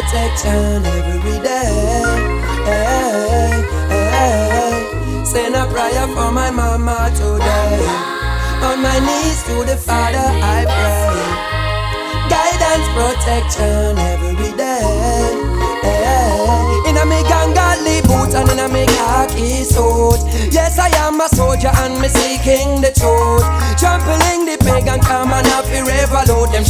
protection every day. Hey, hey. Send a prayer for my mama today. On my knees to the Father I pray. Guidance, protection every day. Hey. In a me gangali boots and in a me khaki suit. Yes, I am a soldier and me seeking the truth. Trampling the pagan come and happy revolute. Them